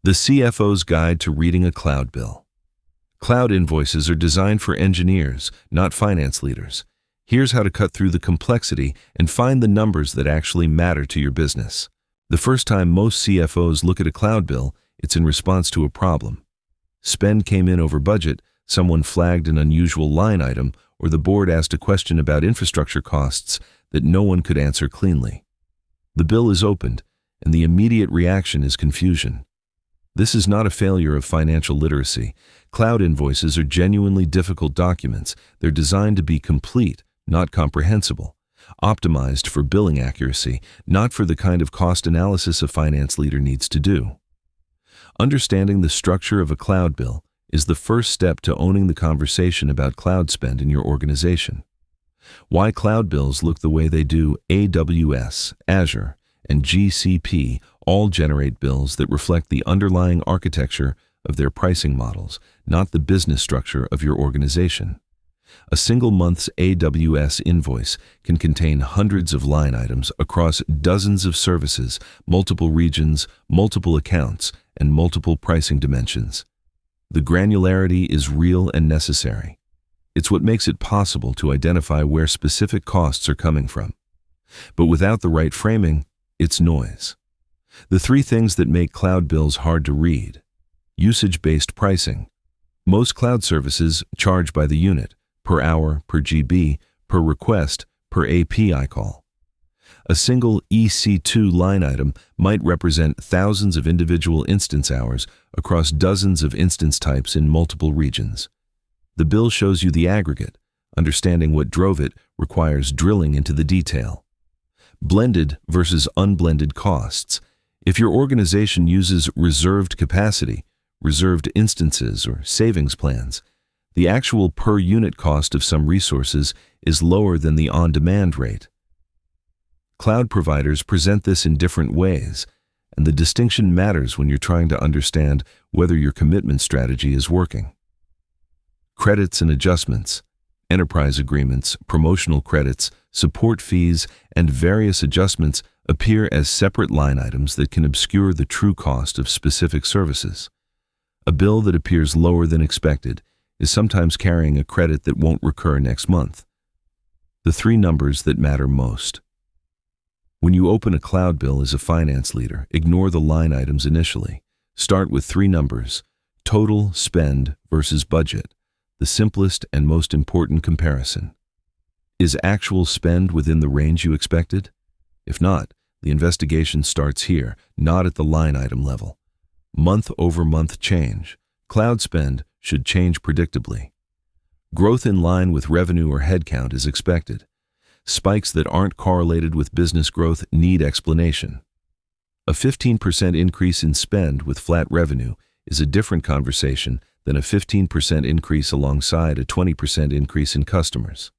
The CFO's Guide to Reading a Cloud Bill. Cloud invoices are designed for engineers, not finance leaders. Here's how to cut through the complexity and find the numbers that actually matter to your business. The first time most CFOs look at a cloud bill, it's in response to a problem. Spend came in over budget, someone flagged an unusual line item, or the board asked a question about infrastructure costs that no one could answer cleanly. The bill is opened, and the immediate reaction is confusion. This is not a failure of financial literacy. Cloud invoices are genuinely difficult documents. They're designed to be complete, not comprehensible, optimized for billing accuracy, not for the kind of cost analysis a finance leader needs to do. Understanding the structure of a cloud bill is the first step to owning the conversation about cloud spend in your organization. Why cloud bills look the way they do. AWS, Azure, and GCP all generate bills that reflect the underlying architecture of their pricing models, not the business structure of your organization. A single month's AWS invoice can contain hundreds of line items across dozens of services, multiple regions, multiple accounts, and multiple pricing dimensions. The granularity is real and necessary. It's what makes it possible to identify where specific costs are coming from. But without the right framing, it's noise. The three things that make cloud bills hard to read. Usage-based pricing. Most cloud services charge by the unit, per hour, per GB, per request, per API call. A single EC2 line item might represent thousands of individual instance hours across dozens of instance types in multiple regions. The bill shows you the aggregate. Understanding what drove it requires drilling into the detail. Blended versus unblended costs. If your organization uses reserved capacity, reserved instances, or savings plans, the actual per-unit cost of some resources is lower than the on-demand rate. Cloud providers present this in different ways, and the distinction matters when you're trying to understand whether your commitment strategy is working. Credits and adjustments. Enterprise agreements, promotional credits, support fees, and various adjustments appear as separate line items that can obscure the true cost of specific services. A bill that appears lower than expected is sometimes carrying a credit that won't recur next month. The three numbers that matter most. When you open a cloud bill as a finance leader, ignore the line items initially. Start with three numbers: total spend versus budget, the simplest and most important comparison. Is actual spend within the range you expected? If not, the investigation starts here, not at the line item level. Month-over-month change. Cloud spend should change predictably. Growth in line with revenue or headcount is expected. Spikes that aren't correlated with business growth need explanation. A 15% increase in spend with flat revenue is a different conversation than a 15% increase alongside a 20% increase in customers.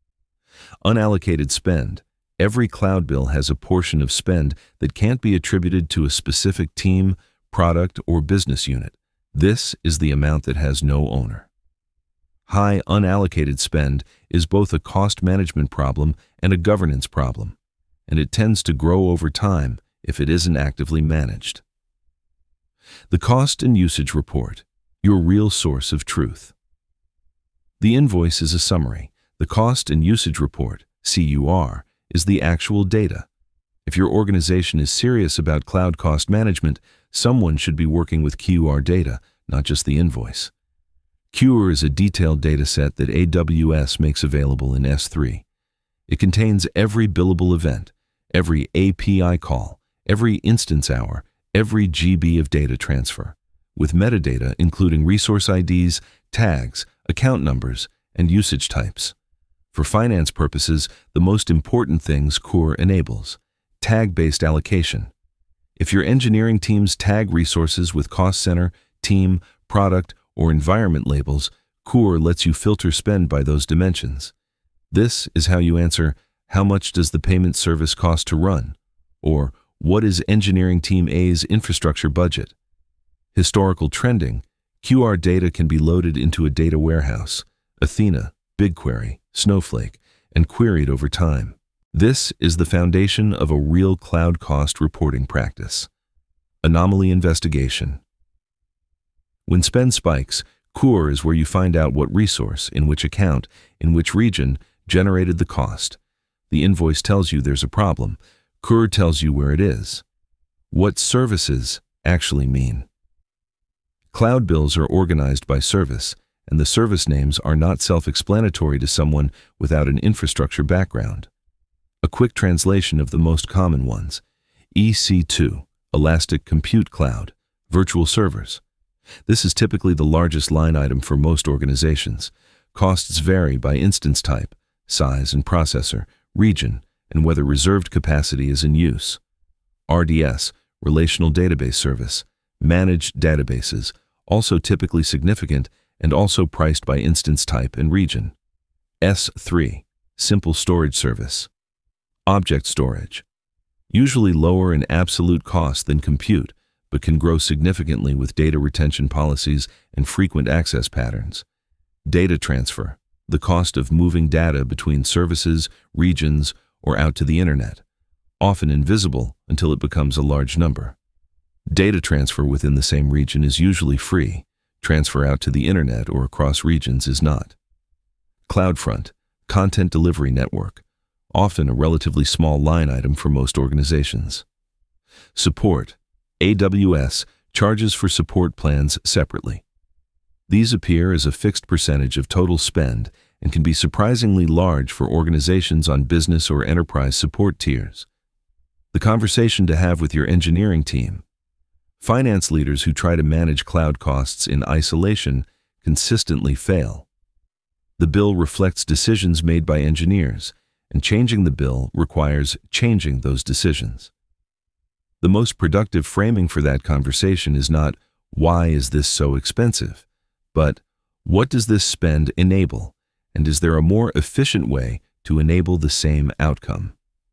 Unallocated spend. Every cloud bill has a portion of spend that can't be attributed to a specific team, product, or business unit. This is the amount that has no owner. High unallocated spend is both a cost management problem and a governance problem, and it tends to grow over time if it isn't actively managed. The Cost and Usage Report, your real source of truth. The invoice is a summary. The Cost and Usage Report, CUR, is the actual data. If your organization is serious about cloud cost management, someone should be working with QR data, not just the invoice. QR is a detailed data set that AWS makes available in S3. It contains every billable event, every API call, every instance hour, every GB of data transfer, with metadata including resource IDs, tags, account numbers, and usage types. For finance purposes, the most important things CUR enables: tag-based allocation. If your engineering teams tag resources with cost center, team, product, or environment labels, CUR lets you filter spend by those dimensions. This is how you answer, how much does the payment service cost to run? Or, what is engineering team A's infrastructure budget? Historical trending. QR data can be loaded into a data warehouse, Athena, BigQuery, Snowflake, and queried over time. This is the foundation of a real cloud cost reporting practice. Anomaly investigation. When spend spikes, CUR is where you find out what resource, in which account, in which region, generated the cost. The invoice tells you there's a problem. CUR tells you where it is. What services actually mean. Cloud bills are organized by service, and the service names are not self-explanatory to someone without an infrastructure background. A quick translation of the most common ones. EC2, Elastic Compute Cloud, virtual servers. This is typically the largest line item for most organizations. Costs vary by instance type, size and processor, region, and whether reserved capacity is in use. RDS, Relational Database Service, managed databases, also typically significant and also priced by instance type and region. S3, Simple Storage Service. Object storage. Usually lower in absolute cost than compute, but can grow significantly with data retention policies and frequent access patterns. Data transfer, the cost of moving data between services, regions, or out to the internet, often invisible until it becomes a large number. Data transfer within the same region is usually free. Transfer out to the internet or across regions is not. CloudFront, Content Delivery Network, often a relatively small line item for most organizations. Support. AWS charges for support plans separately. These appear as a fixed percentage of total spend and can be surprisingly large for organizations on business or enterprise support tiers. The conversation to have with your engineering team. Finance leaders who try to manage cloud costs in isolation consistently fail. The bill reflects decisions made by engineers, and changing the bill requires changing those decisions. The most productive framing for that conversation is not, "Why is this so expensive?" but, "What does this spend enable, and is there a more efficient way to enable the same outcome?"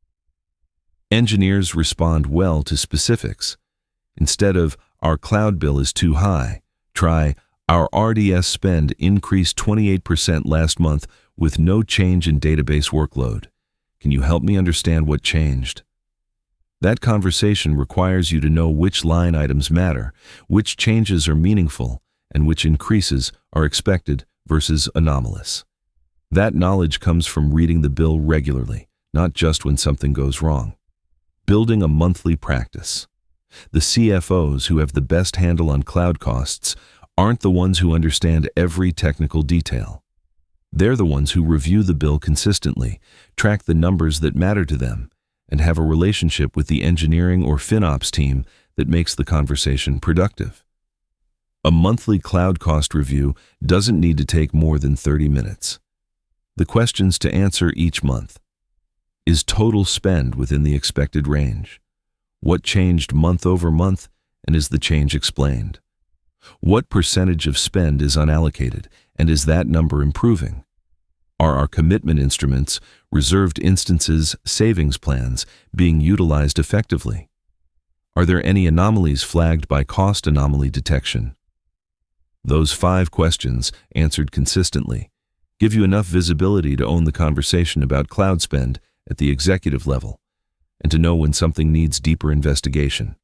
Engineers respond well to specifics. Instead of, "Our cloud bill is too high," try, "Our RDS spend increased 28% last month with no change in database workload. Can you help me understand what changed?" That conversation requires you to know which line items matter, which changes are meaningful, and which increases are expected versus anomalous. That knowledge comes from reading the bill regularly, not just when something goes wrong. Building a monthly practice. The CFOs who have the best handle on cloud costs aren't the ones who understand every technical detail. They're the ones who review the bill consistently, track the numbers that matter to them, and have a relationship with the engineering or FinOps team that makes the conversation productive. A monthly cloud cost review doesn't need to take more than 30 minutes. The questions to answer each month. Is total spend within the expected range? What changed month over month, and is the change explained? What percentage of spend is unallocated, and is that number improving? Are our commitment instruments, reserved instances, savings plans being utilized effectively? Are there any anomalies flagged by cost anomaly detection? Those 5 questions, answered consistently, give you enough visibility to own the conversation about cloud spend at the executive level, and to know when something needs deeper investigation.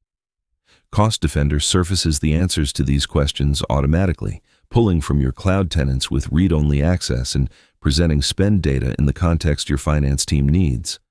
Cost Defender surfaces the answers to these questions automatically, pulling from your cloud tenants with read-only access and presenting spend data in the context your finance team needs.